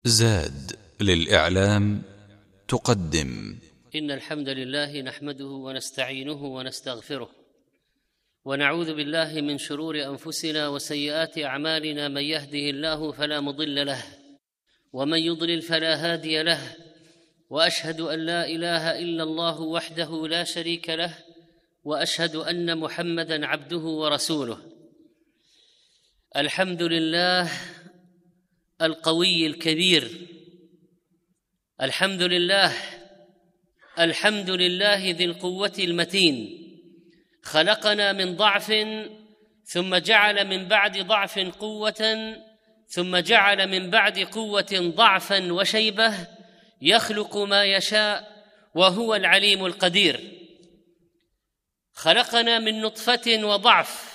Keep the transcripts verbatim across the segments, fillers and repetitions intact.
زاد للإعلام تقدم. إن الحمد لله نحمده ونستعينه ونستغفره ونعوذ بالله من شرور أنفسنا وسيئات أعمالنا. من يهده الله فلا مضل له ومن يضلل فلا هادي له، وأشهد أن لا إله إلا الله وحده لا شريك له، وأشهد أن محمدًا عبده ورسوله. الحمد لله القوي الكبير، الحمد لله الحمد لله ذي القوة المتين، خلقنا من ضعف ثم جعل من بعد ضعف قوة، ثم جعل من بعد قوة ضعفا وشيبة، يخلق ما يشاء وهو العليم القدير. خلقنا من نطفة وضعف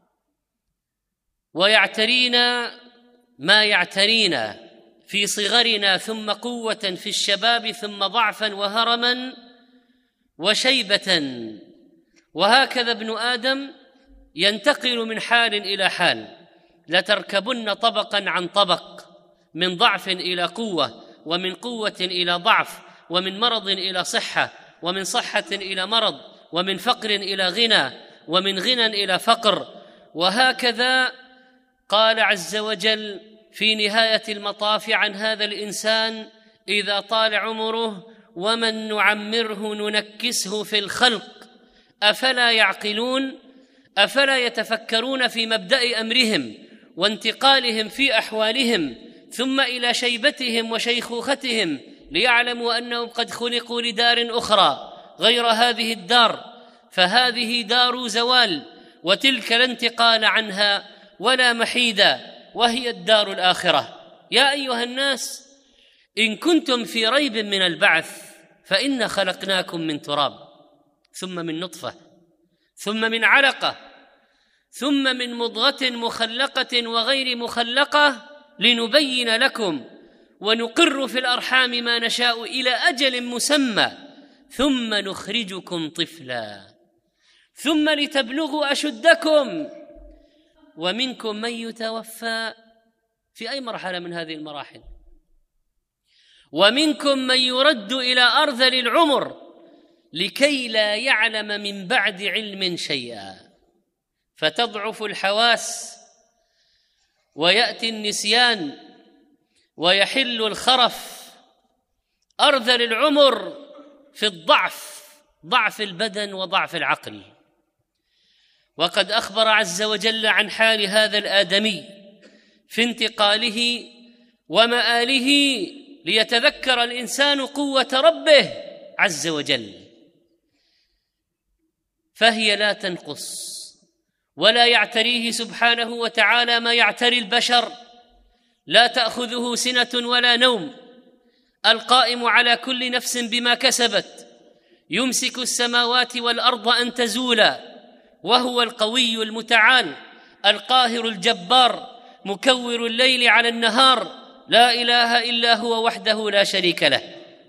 ويعترينا ما يعترينا في صغرنا، ثم قوة في الشباب، ثم ضعفا وهرما وشيبة، وهكذا ابن آدم ينتقل من حال إلى حال. لتركبن طبقا عن طبق، من ضعف إلى قوة، ومن قوة إلى ضعف، ومن مرض إلى صحة، ومن صحة إلى مرض، ومن فقر إلى غنى، ومن غنى إلى فقر، وهكذا. قال عز وجل في نهاية المطاف عن هذا الإنسان إذا طال عمره: ومن نعمره ننكسه في الخلق أفلا يعقلون. أفلا يتفكرون في مبدأ أمرهم وانتقالهم في أحوالهم ثم إلى شيبتهم وشيخوختهم، ليعلموا أنهم قد خلقوا لدار أخرى غير هذه الدار، فهذه دار زوال، وتلك لا انتقال عنها ولا محيدا، وهي الدار الآخرة. يا أيها الناس، إن كنتم في ريب من البعث فإنا خلقناكم من تراب، ثم من نطفة، ثم من علقة، ثم من مضغة مخلقة وغير مخلقة، لنبين لكم ونقر في الأرحام ما نشاء إلى أجل مسمى، ثم نخرجكم طفلا، ثم لتبلغوا أشدكم، ومنكم من يتوفى. في أي مرحلة من هذه المراحل؟ ومنكم من يرد إلى أرذل العمر لكي لا يعلم من بعد علم شيئا، فتضعف الحواس ويأتي النسيان ويحل الخرف. أرذل العمر في الضعف، ضعف البدن وضعف العقل. وقد أخبر عز وجل عن حال هذا الآدمي في انتقاله ومآله، ليتذكر الإنسان قوة ربه عز وجل، فهي لا تنقص ولا يعتريه سبحانه وتعالى ما يعتري البشر. لا تأخذه سنة ولا نوم، القائم على كل نفس بما كسبت، يمسك السماوات والأرض أن تزولا، وهو القوي المتعال القاهر الجبار، مكور الليل على النهار، لا إله إلا هو وحده لا شريك له.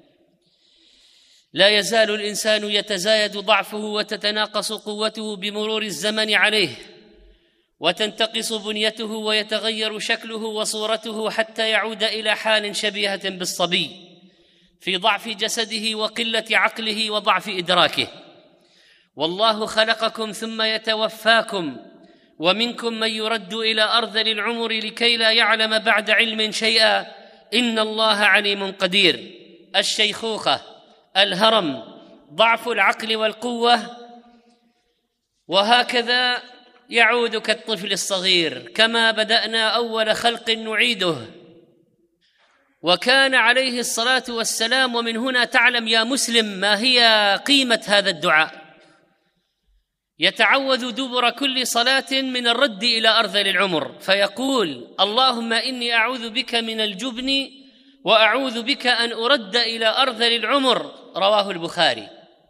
لا يزال الإنسان يتزايد ضعفه وتتناقص قوته بمرور الزمن عليه، وتنتقص بنيته ويتغير شكله وصورته، حتى يعود إلى حال شبيهة بالصبي في ضعف جسده وقلة عقله وضعف إدراكه. والله خلقكم ثم يتوفاكم، ومنكم من يرد إلى أرذل العمر لكي لا يعلم بعد علم شيئا، إن الله عليم قدير. الشيخوخة، الهرم، ضعف العقل والقوة، وهكذا يعود كالطفل الصغير. كما بدأنا أول خلق نعيده. وكان عليه الصلاة والسلام، ومن هنا تعلم يا مسلم ما هي قيمة هذا الدعاء، يتعوذ دبر كل صلاة من الرد إلى أرذل العمر، فيقول: اللهم إني أعوذ بك من الجبن وأعوذ بك أن أرد إلى أرذل العمر. رواه البخاري.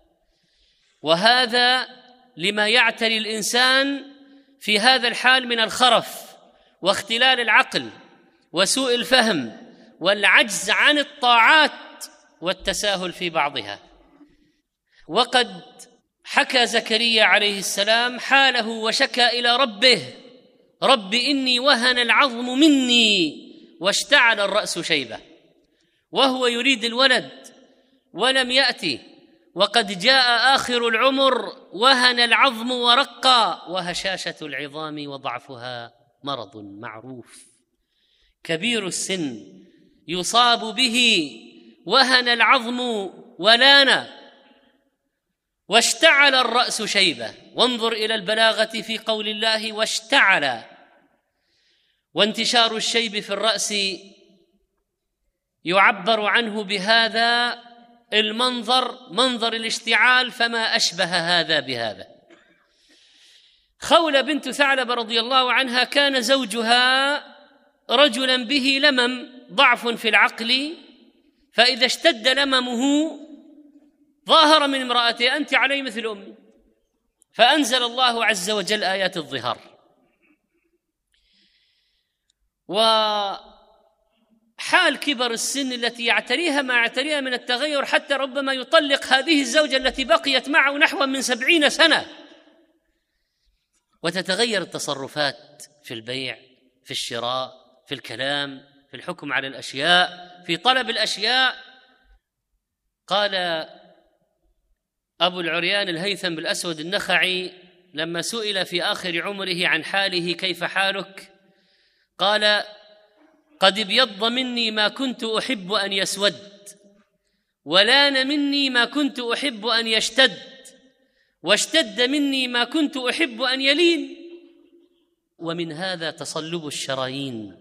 وهذا لما يعتري الإنسان في هذا الحال من الخرف واختلال العقل وسوء الفهم والعجز عن الطاعات والتساهل في بعضها. وقد حكى زكريا عليه السلام حاله وشكى إلى ربه: رب إني وهن العظم مني واشتعل الرأس شيبة. وهو يريد الولد ولم يأتي، وقد جاء آخر العمر وهن العظم ورقى، وهشاشة العظام وضعفها مرض معروف. كبير السن يصاب به وهن العظم ولان، واشتعل الرأس شيبة. وانظر إلى البلاغة في قول الله واشتعل، وانتشار الشيب في الرأس يعبر عنه بهذا المنظر، منظر الاشتعال، فما أشبه هذا بهذا. خولة بنت ثعلب رضي الله عنها كان زوجها رجلا به لمم، ضعف في العقل، فإذا اشتد لممه ظاهر من امرأته أنت علي مثل أمي، فأنزل الله عز وجل آيات الظهار. وحال كبر السن التي يعتريها ما يعتريها من التغير، حتى ربما يطلق هذه الزوجة التي بقيت معه نحو من سبعين سنة، وتتغير التصرفات في البيع، في الشراء، في الكلام، في الحكم على الأشياء، في طلب الأشياء. قال أبو العريان الهيثم بالأسود النخعي لما سئل في آخر عمره عن حاله كيف حالك، قال قد ابيض مني ما كنت أحب أن يسود، ولان مني ما كنت أحب أن يشتد، واشتد مني ما كنت أحب أن يلين. ومن هذا تصلب الشرايين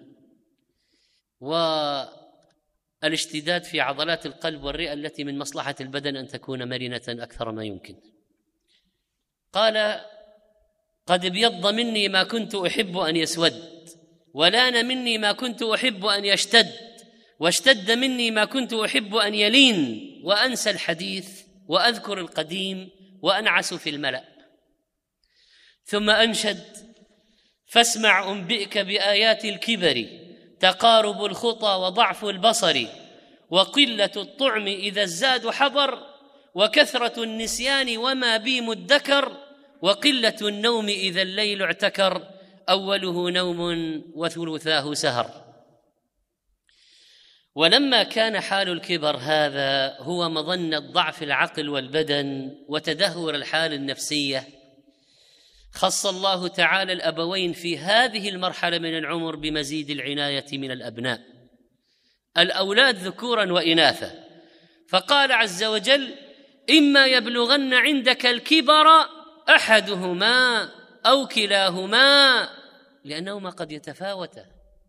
والاشتداد في عضلات القلب والرئة التي من مصلحة البدن أن تكون مرنة أكثر ما يمكن. قال قد ابيض مني ما كنت أحب أن يسود، ولان مني ما كنت أحب أن يشتد، واشتد مني ما كنت أحب أن يلين، وأنسى الحديث وأذكر القديم وأنعس في الملأ. ثم أنشد فاسمع أنبئك بآيات الكبر، تقارب الخطى وضعف البصر، وقلة الطعم إذا الزاد حضر، وكثرة النسيان وما بي مدكر، وقلة النوم إذا الليل اعتكر، أوله نوم وثلثاه سهر. ولما كان حال الكبر هذا هو مظنة ضعف العقل والبدن وتدهور الحال النفسية، خص الله تعالى الأبوين في هذه المرحلة من العمر بمزيد العناية من الأبناء، الأولاد ذكورا وإناثا، فقال عز وجل إما يبلغن عندك الكبر أحدهما أو كلاهما، لأنهما قد يتفاوتا،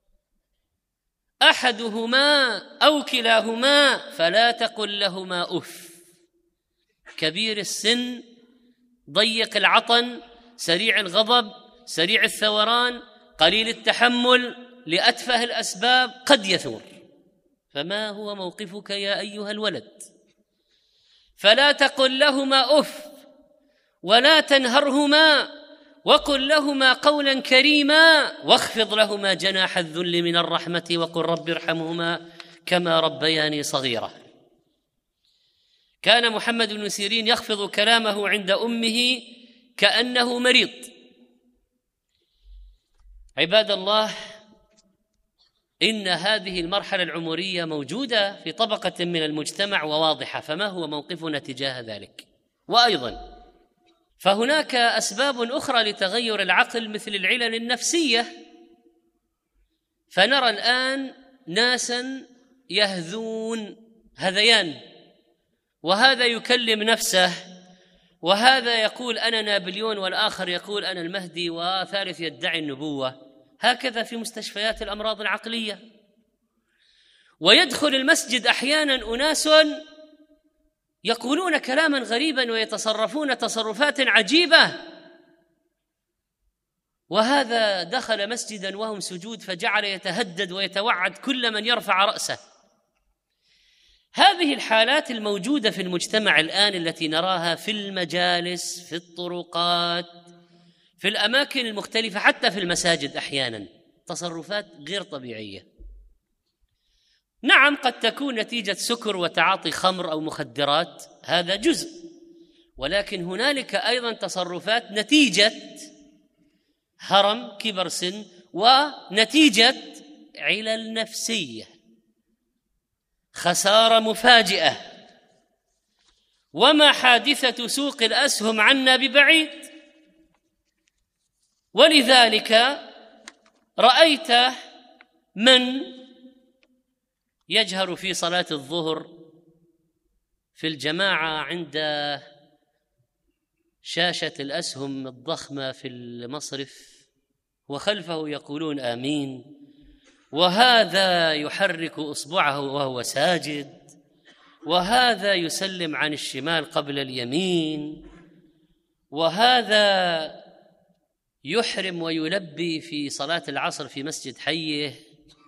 أحدهما أو كلاهما فلا تقل لهما أف. كبير السن ضيق العطن، سريع الغضب، سريع الثوران، قليل التحمل لأتفه الأسباب، قد يثور. فما هو موقفك يا أيها الولد؟ فلا تقل لهما أف ولا تنهرهما، وقل لهما قولا كريما، واخفض لهما جناح الذل من الرحمة، وقل رب ارحمهما كما ربياني صغيرا. كان محمد بن سيرين يخفض كلامه عند أمه كأنه مريض. عباد الله، إن هذه المرحلة العمرية موجودة في طبقة من المجتمع وواضحة، فما هو موقفنا تجاه ذلك؟ وأيضا فهناك أسباب أخرى لتغير العقل مثل العلل النفسية، فنرى الآن ناسا يهذون هذيان، وهذا يكلم نفسه، وهذا يقول أنا نابليون، والآخر يقول أنا المهدي، وثالث يدعي النبوة. هكذا في مستشفيات الأمراض العقلية. ويدخل المسجد أحيانا أناس يقولون كلاما غريبا ويتصرفون تصرفات عجيبة، وهذا دخل مسجدا وهم سجود فجعل يتهدد ويتوعد كل من يرفع رأسه. هذه الحالات الموجودة في المجتمع الآن التي نراها في المجالس، في الطرقات، في الأماكن المختلفة، حتى في المساجد أحيانا، تصرفات غير طبيعية. نعم قد تكون نتيجة سكر وتعاطي خمر أو مخدرات، هذا جزء، ولكن هنالك أيضا تصرفات نتيجة هرم، كبر سن، ونتيجة علل نفسية. خسارة مفاجئة، وما حادثة سوق الأسهم عنا ببعيد. ولذلك رأيت من يجهر في صلاة الظهر في الجماعة عند شاشة الأسهم الضخمة في المصرف وخلفه يقولون آمين، وهذا يحرك إصبعه وهو ساجد، وهذا يسلم عن الشمال قبل اليمين، وهذا يحرم ويلبي في صلاة العصر في مسجد حيه.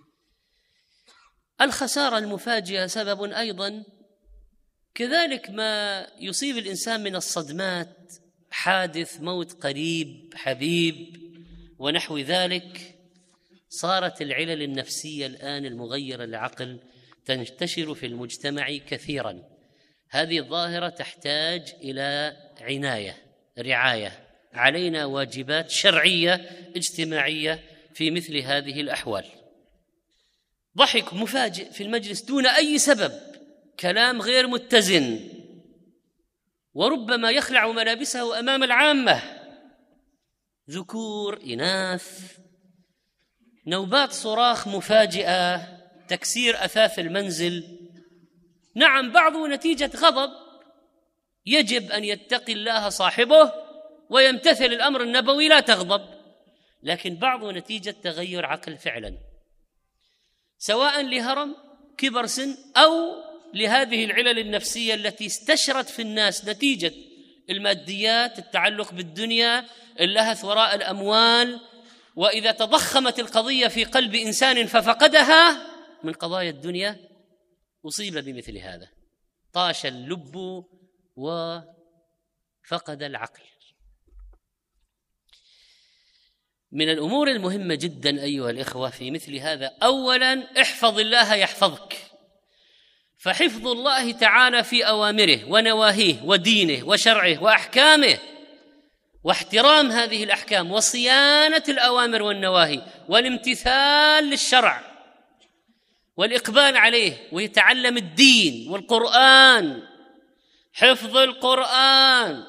الخسارة المفاجئة سبب أيضا، كذلك ما يصيب الإنسان من الصدمات، حادث موت قريب حبيب ونحو ذلك. صارت العلل النفسية الآن المغيرة للعقل تنتشر في المجتمع كثيرا. هذه الظاهرة تحتاج إلى عناية، رعاية، علينا واجبات شرعية اجتماعية في مثل هذه الأحوال. ضحك مفاجئ في المجلس دون أي سبب، كلام غير متزن، وربما يخلع ملابسه أمام العامة، ذكور إناث، نوبات صراخ مفاجئة، تكسير أثاث المنزل. نعم، بعضه نتيجة غضب، يجب أن يتقي الله صاحبه ويمتثل الأمر النبوي لا تغضب، لكن بعضه نتيجة تغير عقل فعلا، سواء لهرم كبر سن أو لهذه العلل النفسية التي استشرت في الناس نتيجة الماديات، التعلق بالدنيا، اللهث وراء الأموال. وإذا تضخمت القضية في قلب إنسان ففقدها من قضايا الدنيا أصيب بمثل هذا، طاش اللب وفقد العقل. من الأمور المهمة جدا أيها الإخوة في مثل هذا، أولا احفظ الله يحفظك، فحفظ الله تعالى في أوامره ونواهيه ودينه وشرعه وأحكامه، واحترام هذه الأحكام وصيانة الأوامر والنواهي والامتثال للشرع والإقبال عليه، ويتعلم الدين والقرآن، حفظ القرآن.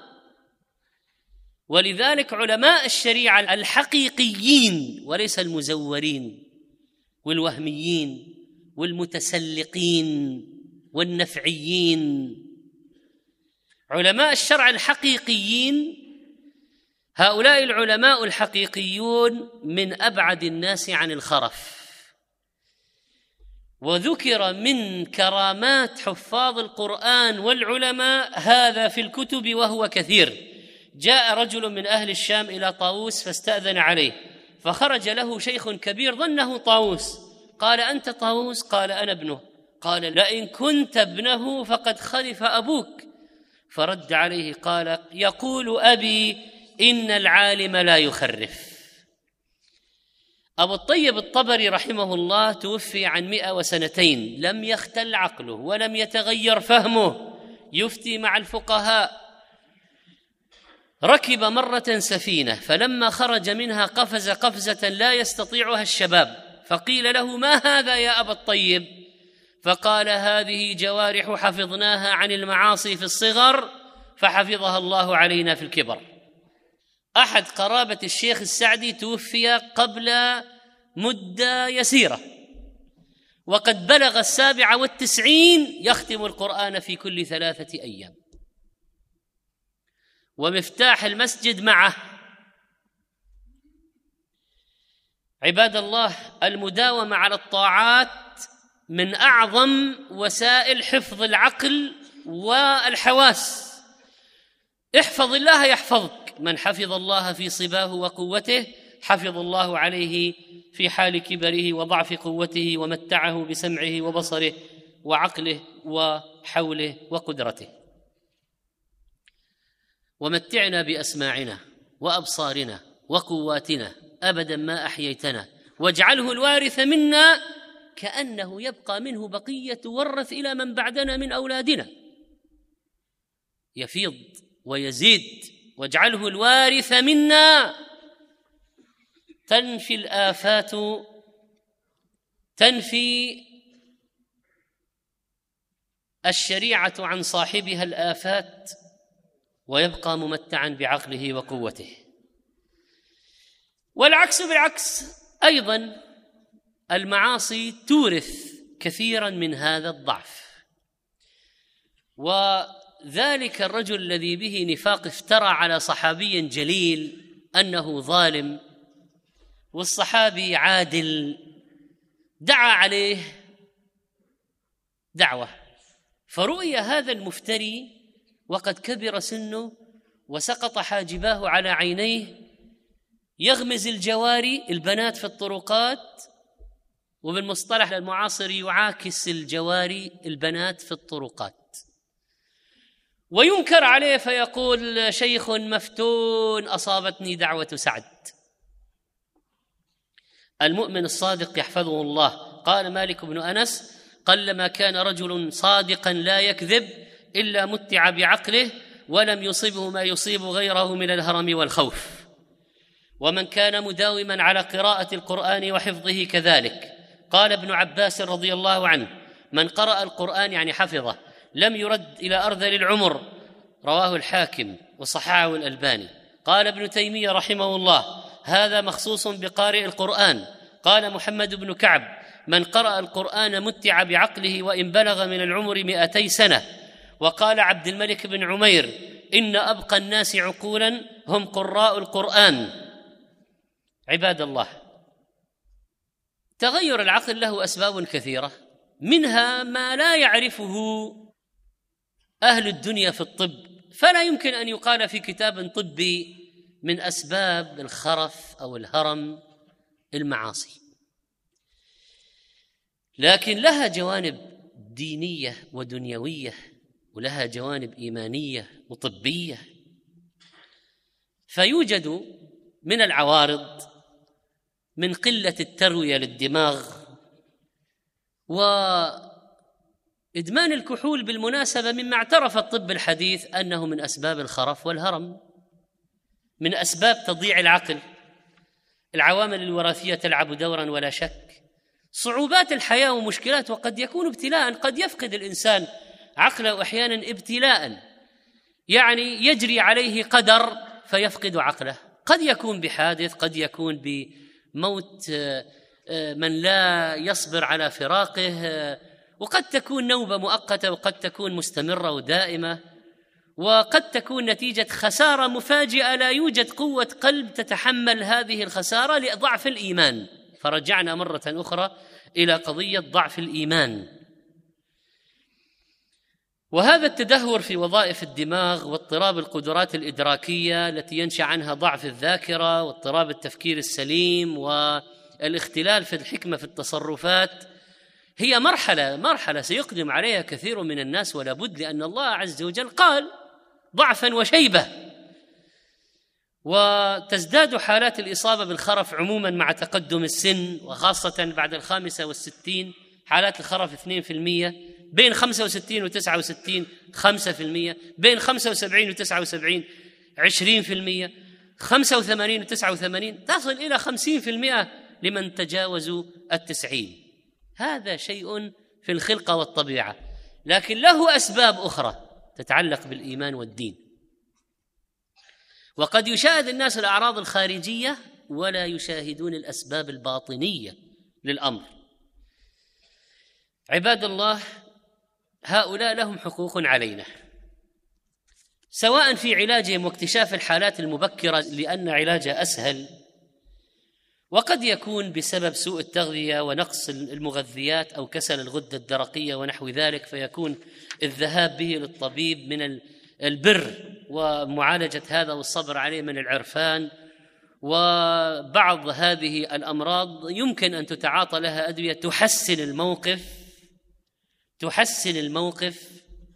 ولذلك علماء الشريعة الحقيقيين وليس المزورين والوهميين والمتسلقين والنفعيين، علماء الشرع الحقيقيين، هؤلاء العلماء الحقيقيون من أبعد الناس عن الخرف. وذكر من كرامات حفاظ القرآن والعلماء هذا في الكتب وهو كثير. جاء رجل من أهل الشام إلى طاووس فاستأذن عليه، فخرج له شيخ كبير ظنه طاووس، قال: أنت طاووس؟ قال: أنا ابنه. قال: لئن كنت ابنه فقد خلف أبوك. فرد عليه قال: يقول أبي إن العالم لا يخرف. أبو الطيب الطبري رحمه الله توفي عن مئة وسنتين، لم يختل عقله ولم يتغير فهمه، يفتي مع الفقهاء. ركب مرة سفينة، فلما خرج منها قفز قفزة لا يستطيعها الشباب، فقيل له: ما هذا يا أبا الطيب؟ فقال: هذه جوارح حفظناها عن المعاصي في الصغر فحفظها الله علينا في الكبر. أحد قرابة الشيخ السعدي توفي قبل مدة يسيرة، وقد بلغ السابعة والتسعين، يختم القرآن في كل ثلاثة أيام، ومفتاح المسجد معه. عباد الله، المداومة على الطاعات من أعظم وسائل حفظ العقل والحواس. احفظ الله يحفظك، من حفظ الله في صباه وقوته حفظ الله عليه في حال كبره وضعف قوته، ومتعه بسمعه وبصره وعقله وحوله وقدرته. ومتعنا بأسماعنا وأبصارنا وقواتنا أبدا ما أحييتنا، واجعله الوارث منا كأنه يبقى منه بقية ورث إلى من بعدنا من أولادنا، يفيض ويزيد. واجعله الوارث منا، تنفي الآفات، تنفي الشريعة عن صاحبها الآفات ويبقى ممتعا بعقله وقوته. والعكس بالعكس أيضا، المعاصي تورث كثيرا من هذا الضعف. وذلك الرجل الذي به نفاق افترى على صحابي جليل أنه ظالم، والصحابي عادل، دعا عليه دعوة، فرؤي هذا المفتري وقد كبر سنه وسقط حاجباه على عينيه يغمز الجواري البنات في الطرقات، وبالمصطلح المعاصر يعاكس الجواري البنات في الطرقات، وينكر عليه فيقول شيخ مفتون أصابتني دعوة سعد. المؤمن الصادق يحفظه الله. قال مالك بن أنس: قلما كان رجل صادقا لا يكذب إلا متع بعقله ولم يصبه ما يصيب غيره من الهرم والخوف. ومن كان مداوما على قراءة القرآن وحفظه كذلك. قال ابن عباس رضي الله عنه: من قرأ القرآن يعني حفظه لم يرد إلى أرذل العمر. رواه الحاكم وصححه الألباني. قال ابن تيمية رحمه الله: هذا مخصوص بقارئ القرآن. قال محمد بن كعب: من قرأ القرآن متع بعقله وإن بلغ من العمر مئتي سنة. وقال عبد الملك بن عمير: إن أبقى الناس عقولا هم قراء القرآن. عباد الله، تغير العقل له أسباب كثيرة، منها ما لا يعرفه أهل الدنيا في الطب، فلا يمكن أن يقال في كتاب طبي من أسباب الخرف أو الهرم المعاصي، لكن لها جوانب دينية ودنيوية، ولها جوانب إيمانية وطبية. فيوجد من العوارض من قلة التروية للدماغ. وإدمان الكحول بالمناسبة مما اعترف الطب الحديث أنه من أسباب الخرف والهرم، من أسباب تضييع العقل. العوامل الوراثية تلعب دورا ولا شك، صعوبات الحياة ومشكلات، وقد يكون ابتلاء، قد يفقد الإنسان عقله أحيانا ابتلاء، يعني يجري عليه قدر فيفقد عقله، قد يكون بحادث، قد يكون بموت من لا يصبر على فراقه، وقد تكون نوبة مؤقتة، وقد تكون مستمرة ودائمة، وقد تكون نتيجة خسارة مفاجئة لا يوجد قوة قلب تتحمل هذه الخسارة لضعف الإيمان. فرجعنا مرة أخرى إلى قضية ضعف الإيمان. وهذا التدهور في وظائف الدماغ واضطراب القدرات الإدراكية التي ينشأ عنها ضعف الذاكرة واضطراب التفكير السليم والاختلال في الحكمة في التصرفات هي مرحلة مرحلة سيقدم عليها كثير من الناس ولا بد، لأن الله عز وجل قال: ضعفا وشيبة. وتزداد حالات الإصابة بالخرف عموما مع تقدم السن، وخاصة بعد الخامسة والستين حالات الخرف اثنين في المية، بين خمسة وستين وتسعة وستين خمسة في المية، بين خمسة وسبعين وتسعة وسبعين عشرين في المية، خمسة وثمانين وتسعة وثمانين تصل إلى خمسين في المية لمن تجاوزوا التسعين. هذا شيء في الخلقة والطبيعة، لكن له أسباب أخرى تتعلق بالإيمان والدين. وقد يشاهد الناس الأعراض الخارجية ولا يشاهدون الأسباب الباطنية للأمر. عباد الله، هؤلاء لهم حقوق علينا، سواء في علاجهم واكتشاف الحالات المبكرة لأن علاجها أسهل، وقد يكون بسبب سوء التغذية ونقص المغذيات أو كسل الغدة الدرقية ونحو ذلك، فيكون الذهاب به للطبيب من البر ومعالجة هذا والصبر عليه من العرفان. وبعض هذه الأمراض يمكن أن تتعاطى لها أدوية تحسن الموقف تحسن الموقف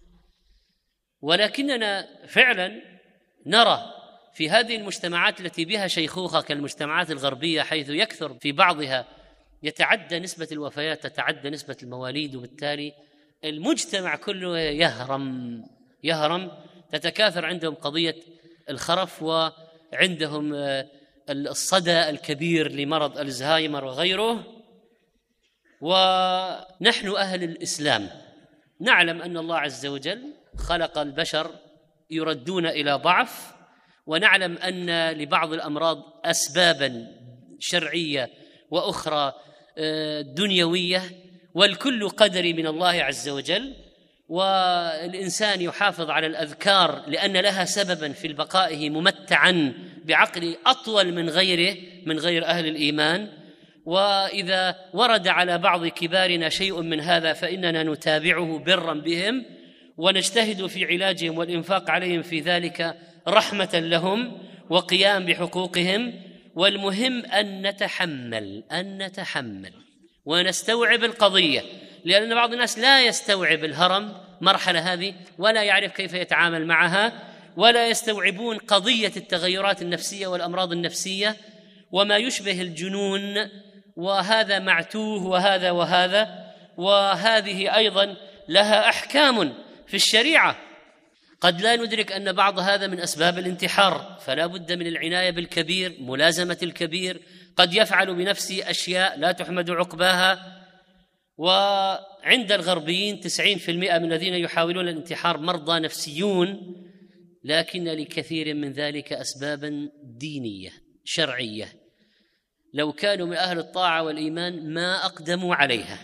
ولكننا فعلا نرى في هذه المجتمعات التي بها شيخوخة كالمجتمعات الغربية، حيث يكثر في بعضها يتعدى نسبة الوفيات تتعدى نسبة المواليد، وبالتالي المجتمع كله يهرم يهرم تتكاثر عندهم قضية الخرف، وعندهم الصدى الكبير لمرض الزهايمر وغيره. ونحن أهل الإسلام نعلم أن الله عز وجل خلق البشر يردون إلى ضعف، ونعلم أن لبعض الأمراض أسبابا شرعية وأخرى دنيوية، والكل قدري من الله عز وجل. والإنسان يحافظ على الأذكار لأن لها سببا في بقائه ممتعا بعقل أطول من غيره من غير أهل الإيمان. وإذا ورد على بعض كبارنا شيء من هذا فإننا نتابعه برا بهم ونجتهد في علاجهم والإنفاق عليهم في ذلك رحمة لهم وقيام بحقوقهم. والمهم أن نتحمل أن نتحمل ونستوعب القضية، لأن بعض الناس لا يستوعب الهرم مرحلة هذه ولا يعرف كيف يتعامل معها، ولا يستوعبون قضية التغيرات النفسية والأمراض النفسية وما يشبه الجنون، وهذا معتوه وهذا وهذا. وهذه أيضا لها أحكام في الشريعة. قد لا ندرك أن بعض هذا من أسباب الانتحار، فلا بد من العناية بالكبير، ملازمة الكبير. قد يفعل بنفسه أشياء لا تحمد عقباها. وعند الغربيين تسعين بالمئة من الذين يحاولون الانتحار مرضى نفسيون، لكن لكثير من ذلك أسبابا دينية شرعية، لو كانوا من أهل الطاعة والإيمان ما أقدموا عليها.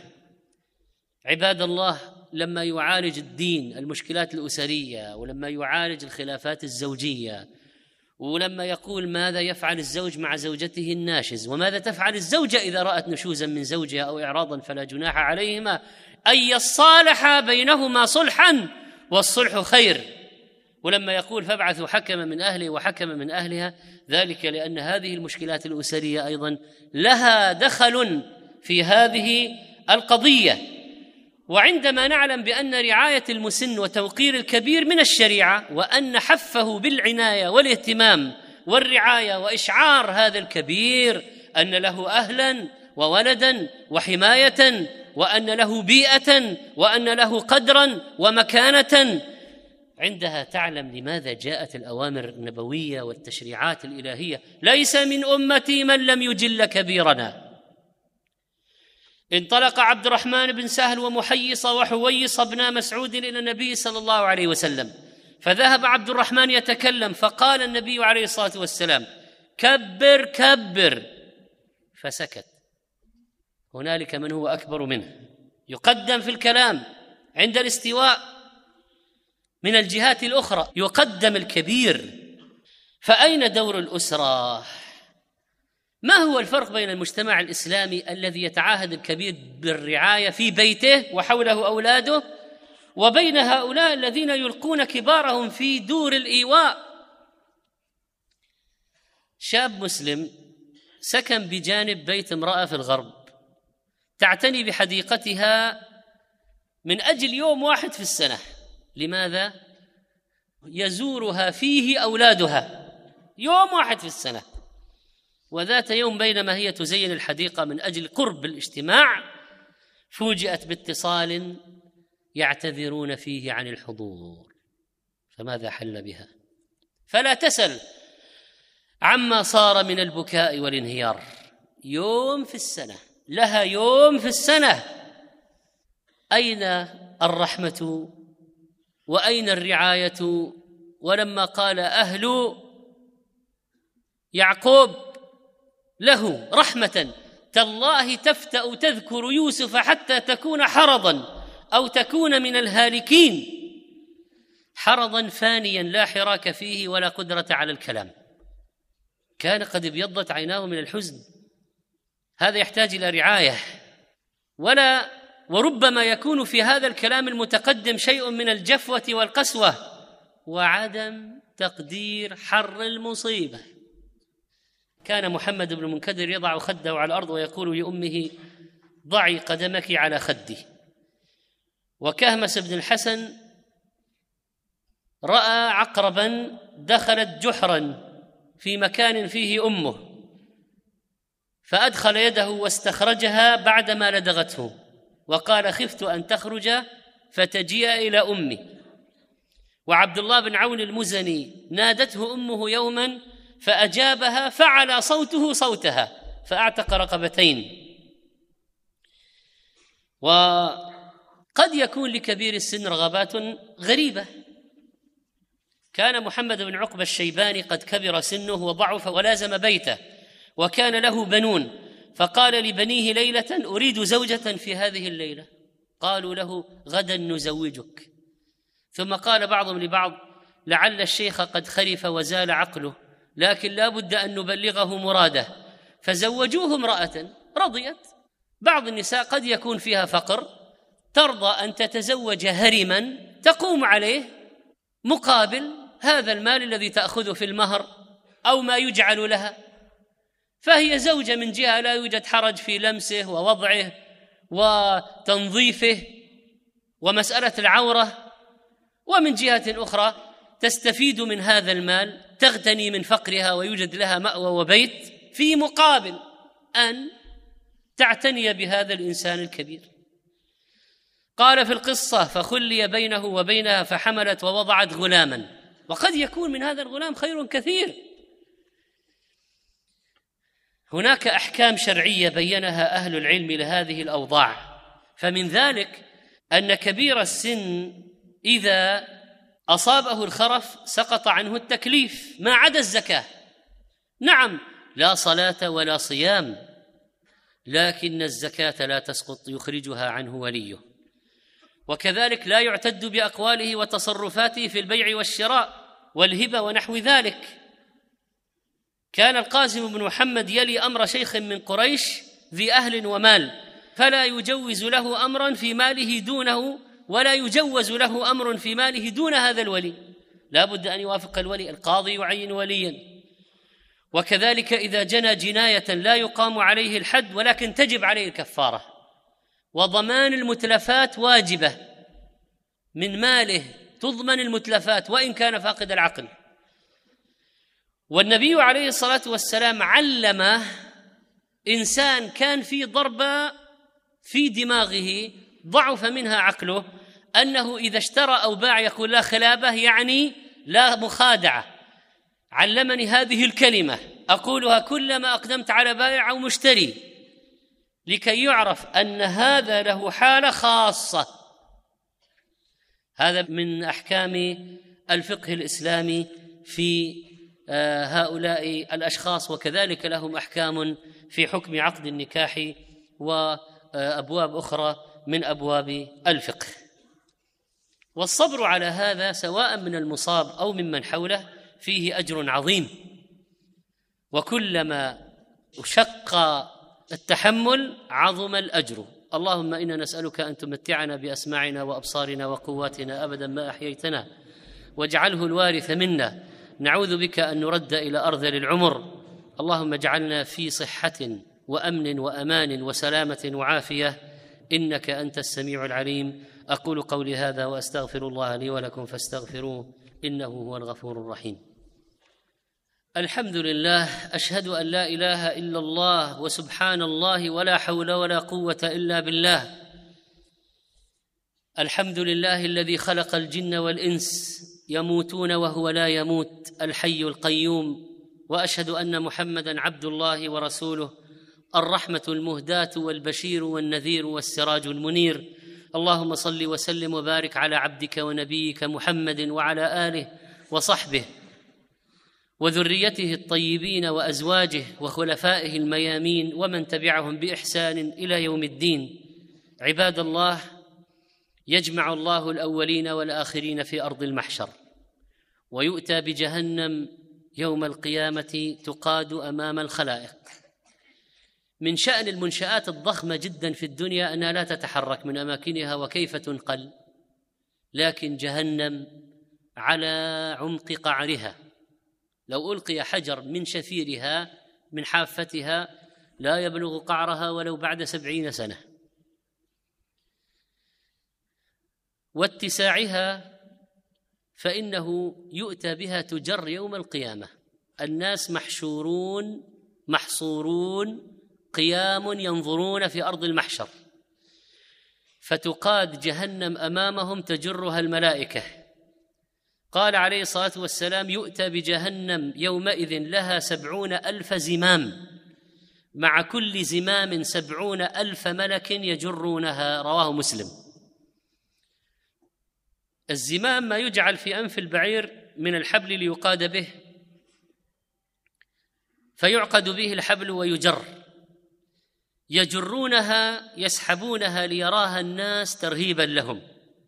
عباد الله، لما يعالج الدين المشكلات الأسرية، ولما يعالج الخلافات الزوجية، ولما يقول ماذا يفعل الزوج مع زوجته الناشز، وماذا تفعل الزوجة إذا رأت نشوزا من زوجها أو إعراضا فلا جناح عليهما أن يصالحا بينهما صلحا والصلح خير. ولما يقول فابعثوا حكما من أهله وحكما من أهلها، ذلك لأن هذه المشكلات الأسرية أيضا لها دخل في هذه القضية. وعندما نعلم بأن رعاية المسن وتوقير الكبير من الشريعة، وأن حفه بالعناية والاهتمام والرعاية وإشعار هذا الكبير أن له أهلا وولدا وحماية، وأن له بيئة، وأن له قدرا ومكانة، عندها تعلم لماذا جاءت الأوامر النبوية والتشريعات الإلهية. ليس من أمتي من لم يجل كبيرنا. انطلق عبد الرحمن بن سهل ومحيص وحويص بن مسعود إلى النبي صلى الله عليه وسلم، فذهب عبد الرحمن يتكلم، فقال النبي عليه الصلاة والسلام كبر كبر، فسكت. هنالك من هو أكبر منه، يقدم في الكلام عند الاستواء من الجهات الأخرى، يقدم الكبير. فأين دور الأسرة؟ ما هو الفرق بين المجتمع الإسلامي الذي يتعاهد الكبير بالرعاية في بيته وحوله أولاده، وبين هؤلاء الذين يلقون كبارهم في دور الإيواء؟ شاب مسلم سكن بجانب بيت امرأة في الغرب تعتني بحديقتها من أجل يوم واحد في السنة. لماذا؟ يزورها فيه أولادها يوم واحد في السنة. وذات يوم بينما هي تزين الحديقة من أجل قرب الاجتماع، فوجئت باتصال يعتذرون فيه عن الحضور. فماذا حل بها؟ فلا تسل عما صار من البكاء والانهيار. يوم في السنة، لها يوم في السنة. أين الرحمة وأين الرعاية؟ ولما قال أهل يعقوب له رحمة تالله تفتأ تذكر يوسف حتى تكون حرضا أو تكون من الهالكين، حرضا فانيا لا حراك فيه ولا قدرة على الكلام. كان قد ابيضت عيناه من الحزن. هذا يحتاج إلى رعاية. ولا وربما يكون في هذا الكلام المتقدم شيء من الجفوة والقسوة وعدم تقدير حر المصيبة. كان محمد بن المنكدر يضع خده على الأرض ويقول لأمه ضعي قدمك على خدي. وكهمس بن الحسن رأى عقربا دخلت جحرا في مكان فيه أمه، فأدخل يده واستخرجها بعدما لدغته، وقال خفت أن تخرج فتجيء إلى أمي. وعبد الله بن عون المزني نادته أمه يوما فأجابها فعلى صوته صوتها فأعتق رقبتين. وقال قد يكون لكبير السن رغبات غريبة. كان محمد بن عقبة الشيباني قد كبر سنه وضعف ولازم بيته، وكان له بنون، فقال لبنيه ليلة: أريد زوجة في هذه الليلة. قالوا له: غدا نزوجك. ثم قال بعضهم لبعض: لعل الشيخ قد خرف وزال عقله، لكن لا بد أن نبلغه مراده، فزوجوه امرأة رضيت. بعض النساء قد يكون فيها فقر، ترضى أن تتزوج هرما تقوم عليه مقابل هذا المال الذي تأخذه في المهر أو ما يجعل لها، فهي زوجة من جهة لا يوجد حرج في لمسه ووضعه وتنظيفه ومسألة العورة، ومن جهة أخرى تستفيد من هذا المال، تغتني من فقرها ويوجد لها مأوى وبيت، في مقابل أن تعتني بهذا الإنسان الكبير. قال في القصة: فخلي بينه وبينها فحملت ووضعت غلاما، وقد يكون من هذا الغلام خير كثير. هناك أحكام شرعية بينها أهل العلم لهذه الأوضاع، فمن ذلك أن كبير السن إذا أصابه الخرف سقط عنه التكليف ما عدا الزكاة. نعم، لا صلاة ولا صيام، لكن الزكاة لا تسقط، يخرجها عنه وليه. وكذلك لا يعتد بأقواله وتصرفاته في البيع والشراء والهبة ونحو ذلك. كان القاسم بن محمد يلي أمر شيخ من قريش ذي أهل ومال، فلا يجوز له أمرا في ماله دونه، ولا يجوز له أمر في ماله دون هذا الولي، لا بد أن يوافق الولي، القاضي يعين وليا. وكذلك إذا جنى جناية لا يقام عليه الحد ولكن تجب عليه الكفارة، وضمان المتلفات واجبة، من ماله تضمن المتلفات وإن كان فاقد العقل. والنبي عليه الصلاة والسلام علم إنسان كان في ضربة في دماغه ضعف منها عقله، أنه إذا اشترى أو باع يقول لا خلابة، يعني لا مخادعة. علمني هذه الكلمة أقولها كلما أقدمت على بائع أو مشتري، لكي يعرف أن هذا له حالة خاصة. هذا من أحكام الفقه الإسلامي في هؤلاء الأشخاص، وكذلك لهم أحكام في حكم عقد النكاح وأبواب أخرى من أبواب الفقه. والصبر على هذا سواء من المصاب أو ممن حوله فيه أجر عظيم، وكلما شق التحمل عظم الأجر. اللهم إنا نسألك أن تمتعنا بأسماعنا وأبصارنا وقواتنا أبدا ما أحييتنا، واجعله الوارث منا. نعوذ بك أن نرد إلى أرذل العمر. اللهم اجعلنا في صحة وأمن وأمان وسلامة وعافية، إنك أنت السميع العليم. أقول قولي هذا وأستغفر الله لي ولكم فاستغفروه إنه هو الغفور الرحيم. الحمد لله، أشهد أن لا إله إلا الله وسبحان الله ولا حول ولا قوة إلا بالله. الحمد لله الذي خلق الجن والإنس يموتون وهو لا يموت، الحي القيوم. وأشهد أن محمدًا عبد الله ورسوله، الرحمة المهداة والبشير والنذير والسراج المنير. اللهم صل وسلم وبارك على عبدك ونبيك محمد وعلى آله وصحبه وذريته الطيبين وأزواجه وخلفائه الميامين ومن تبعهم بإحسان إلى يوم الدين. عباد الله، يجمع الله الأولين والآخرين في أرض المحشر، ويؤتى بجهنم يوم القيامة تقاد أمام الخلائق. من شأن المنشآت الضخمة جدا في الدنيا أنها لا تتحرك من أماكنها وكيف تنقل، لكن جهنم على عمق قعرها، لو ألقي حجر من شفيرها من حافتها لا يبلغ قعرها ولو بعد سبعين سنة. واتساعها فإنه يؤتى بها تجر يوم القيامة، الناس محشورون محصورون قيام ينظرون في أرض المحشر، فتقاد جهنم أمامهم تجرها الملائكة. قال عليه الصلاة والسلام: يؤتى بجهنم يومئذ لها سبعون ألف زمام، مع كل زمام سبعون ألف ملك يجرونها. رواه مسلم. الزمام ما يجعل في أنف البعير من الحبل ليقاد به، فيعقد به الحبل ويجر، يجرونها يسحبونها ليراها الناس ترهيبا لهم.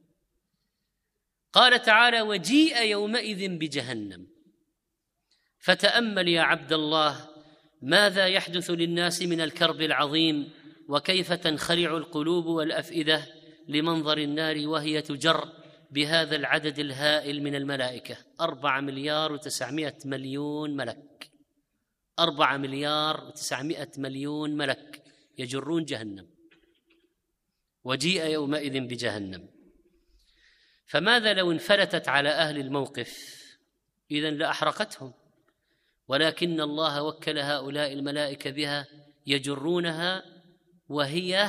قال تعالى: وجيء يومئذ بجهنم. فتأمل يا عبد الله ماذا يحدث للناس من الكرب العظيم، وكيف تنخلع القلوب والأفئدة لمنظر النار وهي تجر بهذا العدد الهائل من الملائكة. أربعة مليار وتسعمائة مليون ملك، أربعة مليار وتسعمائة مليون ملك يجرون جهنم. وجيء يومئذ بجهنم. فماذا لو انفلتت على أهل الموقف؟ إذن لأحرقتهم، ولكن الله وكل هؤلاء الملائكة بها يجرونها وهي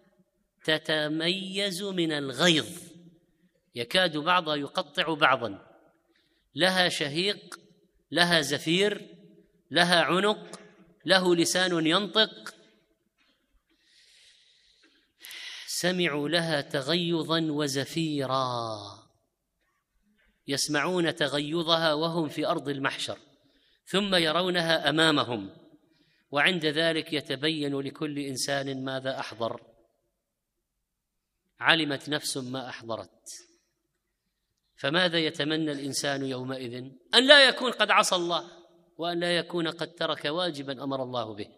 تتميز من الغيظ، يكاد بعضها يقطع بعضا، لها شهيق، لها زفير، لها عنق، له لسان ينطق. سمعوا لها تغيظا وزفيرا، يسمعون تغيظها وهم في أرض المحشر، ثم يرونها أمامهم، وعند ذلك يتبين لكل إنسان ماذا أحضر. علمت نفس ما أحضرت. فماذا يتمنى الإنسان يومئذ؟ أن لا يكون قد عصى الله، وأن لا يكون قد ترك واجبا أمر الله به.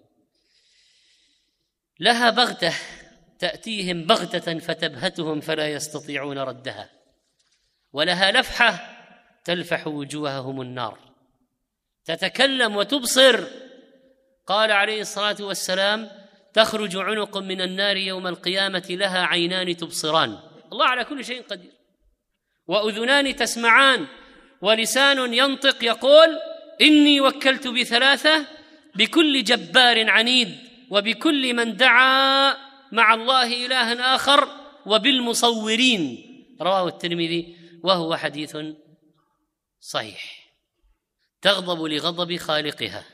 لها بغتة تأتيهم بغتة فتبهتهم فلا يستطيعون ردها، ولها لفحة تلفح وجوههم النار، تتكلم وتبصر. قال عليه الصلاة والسلام: تخرج عنق من النار يوم القيامة لها عينان تبصران. الله على كل شيء قدير. وأذنان تسمعان، ولسان ينطق يقول: إني وكلت بثلاثة، بكل جبار عنيد، وبكل من دعا مع الله إلها آخر، وبالمصورين. رواه الترمذي وهو حديث صحيح. تغضب لغضب خالقها،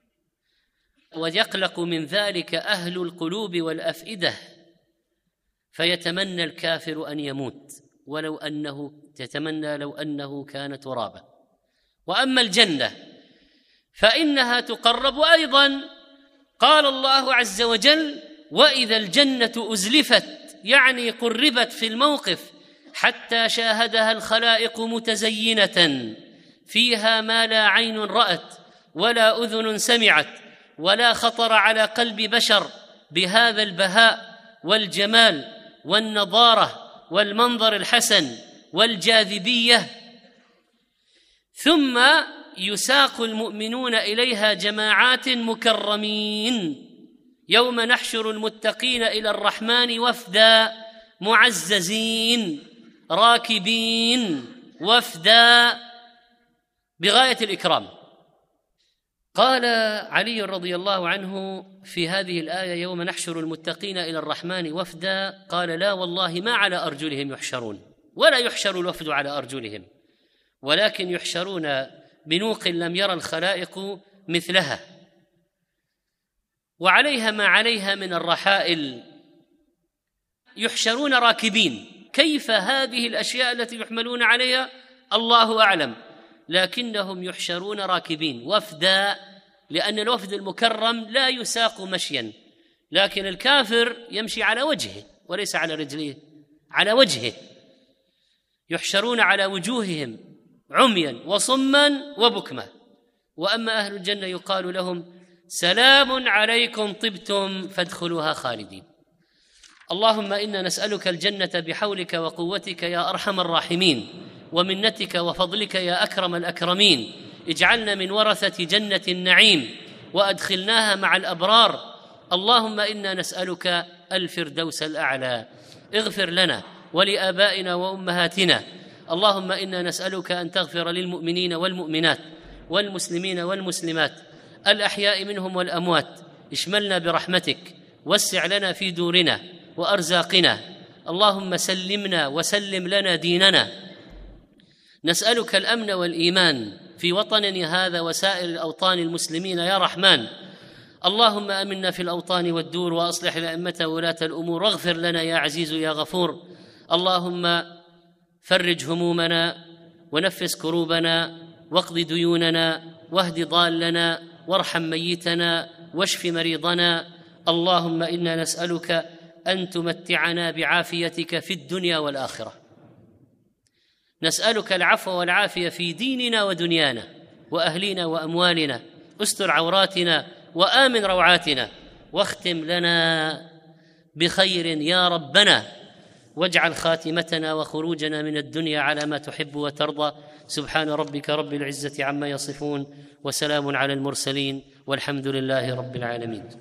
ويقلق من ذلك أهل القلوب والأفئدة، فيتمنى الكافر أن يموت، ولو أنه يتمنى لو أنه كان ترابا. وأما الجنة فإنها تقرب أيضا. قال الله عز وجل: وإذا الجنة أزلفت، يعني قربت في الموقف حتى شاهدها الخلائق متزينة، فيها ما لا عين رأت ولا أذن سمعت ولا خطر على قلب بشر، بهذا البهاء والجمال والنضارة والمنظر الحسن والجاذبية. ثم يساق المؤمنون إليها جماعات مكرمين. يوم نحشر المتقين إلى الرحمن وفدا، معززين راكبين وفدا، بغاية الإكرام. قال علي رضي الله عنه في هذه الآية: يوم نحشر المتقين إلى الرحمن وفدا، قال: لا والله ما على أرجلهم يحشرون، ولا يحشر الوفد على أرجلهم، ولكن يحشرون بنوق لم يرى الخلائق مثلها، وعليها ما عليها من الرحائل. يحشرون راكبين. كيف هذه الأشياء التي يحملون عليها؟ الله أعلم، لكنهم يحشرون راكبين وفدا، لأن الوفد المكرم لا يساق مشيا، لكن الكافر يمشي على وجهه وليس على رجليه، على وجهه. يحشرون على وجوههم عميا وصما وبكما. وأما أهل الجنة يقال لهم: سلام عليكم طبتم فادخلوها خالدين. اللهم إنا نسألك الجنة بحولك وقوتك يا أرحم الراحمين، ومنتك وفضلك يا أكرم الأكرمين. اجعلنا من ورثة جنة النعيم، وأدخلناها مع الأبرار. اللهم إنا نسألك الفردوس الأعلى. اغفر لنا ولآبائنا وأمهاتنا. اللهم إنا نسألك أن تغفر للمؤمنين والمؤمنات والمسلمين والمسلمات الأحياء منهم والأموات. اشملنا برحمتك، وسع لنا في دورنا وأرزاقنا. اللهم سلمنا وسلم لنا ديننا. نسألك الأمن والإيمان في وطننا هذا وسائر الأوطان المسلمين يا رحمن. اللهم آمنا في الأوطان والدور، وأصلح الأئمة وولاة الأمور، واغفر لنا يا عزيز يا غفور. اللهم فرج همومنا ونفس كروبنا واقض ديوننا واهد ضالنا وارحم ميتنا واشف مريضنا. اللهم إنا نسألك أن تمتعنا بعافيتك في الدنيا والآخرة، نسألك العفو والعافية في ديننا ودنيانا وأهلنا وأموالنا، استر عوراتنا وآمن روعاتنا، واختم لنا بخير يا ربنا، واجعل خاتمتنا وخروجنا من الدنيا على ما تحب وترضى. سبحان ربك رب العزة عما يصفون، وسلام على المرسلين، والحمد لله رب العالمين.